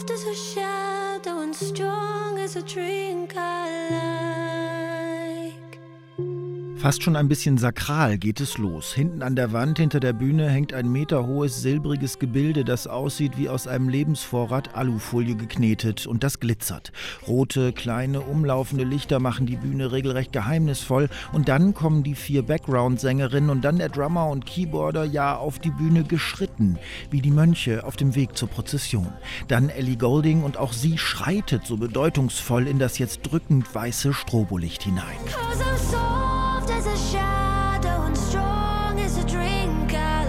soft as a shadow and strong as a drink I like. Fast schon ein bisschen sakral geht es los. Hinten an der Wand hinter der Bühne hängt ein meterhohes silbriges Gebilde, das aussieht wie aus einem Lebensvorrat Alufolie geknetet, und das glitzert. Rote, kleine, umlaufende Lichter machen die Bühne regelrecht geheimnisvoll, und dann kommen die 4 Background-Sängerinnen und dann der Drummer und Keyboarder auf die Bühne geschritten, wie die Mönche auf dem Weg zur Prozession. Dann Ellie Goulding, und auch sie schreitet so bedeutungsvoll in das jetzt drückend weiße Strobolicht hinein. As a shadow and strong as a drink I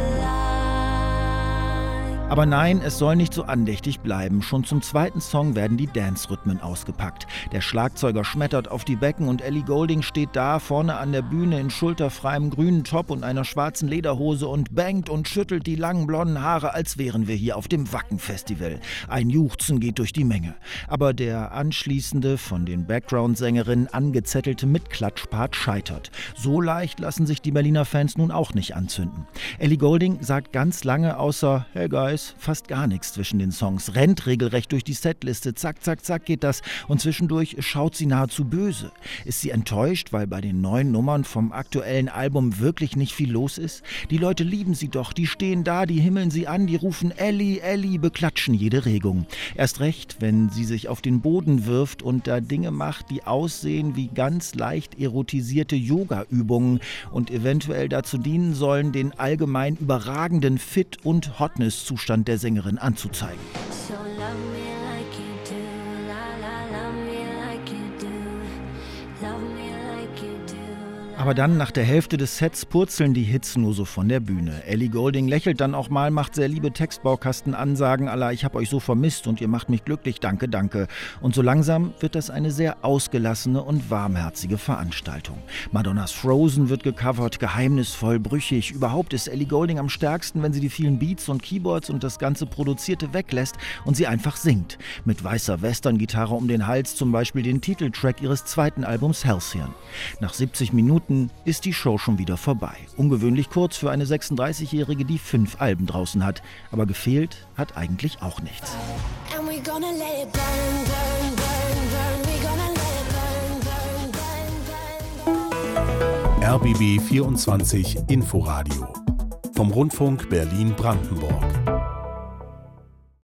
like. Aber nein, es soll nicht so andächtig bleiben. Schon zum zweiten Song werden die Dance-Rhythmen ausgepackt. Der Schlagzeuger schmettert auf die Becken und Ellie Goulding steht da vorne an der Bühne in schulterfreiem grünen Top und einer schwarzen Lederhose und bangt und schüttelt die langen blonden Haare, als wären wir hier auf dem Wacken-Festival. Ein Juchzen geht durch die Menge. Aber der anschließende, von den Background-Sängerinnen angezettelte Mitklatschpart scheitert. So leicht lassen sich die Berliner Fans nun auch nicht anzünden. Ellie Goulding sagt ganz lange außer "Hey guys" fast gar nichts zwischen den Songs, rennt regelrecht durch die Setliste, zack, zack, zack geht das, und zwischendurch schaut sie nahezu böse. Ist sie enttäuscht, weil bei den neuen Nummern vom aktuellen Album wirklich nicht viel los ist? Die Leute lieben sie doch, die stehen da, die himmeln sie an, die rufen Ellie, Ellie, beklatschen jede Regung. Erst recht, wenn sie sich auf den Boden wirft und da Dinge macht, die aussehen wie ganz leicht erotisierte Yoga-Übungen und eventuell dazu dienen sollen, den allgemein überragenden Fit- und Hotness-Zustand der Sängerin anzuzeigen. So love me like you do, la la, love me like you do, love me like you do. Aber dann, nach der Hälfte des Sets, purzeln die Hits nur so von der Bühne. Ellie Goulding lächelt dann auch mal, macht sehr liebe Textbaukasten-Ansagen à la "Ich hab euch so vermisst und ihr macht mich glücklich, danke, danke". Und so langsam wird das eine sehr ausgelassene und warmherzige Veranstaltung. Madonnas Frozen wird gecovert, geheimnisvoll, brüchig. Überhaupt ist Ellie Goulding am stärksten, wenn sie die vielen Beats und Keyboards und das ganze Produzierte weglässt und sie einfach singt. Mit weißer Western-Gitarre um den Hals, zum Beispiel den Titeltrack ihres zweiten Albums Halcyon. Nach 70 Minuten ist die Show schon wieder vorbei. Ungewöhnlich kurz für eine 36-Jährige, die 5 Alben draußen hat. Aber gefehlt hat eigentlich auch nichts. And we're gonna let it burn, burn, burn, burn. We're gonna let it burn, burn, burn, burn. RBB 24 Inforadio vom Rundfunk Berlin-Brandenburg.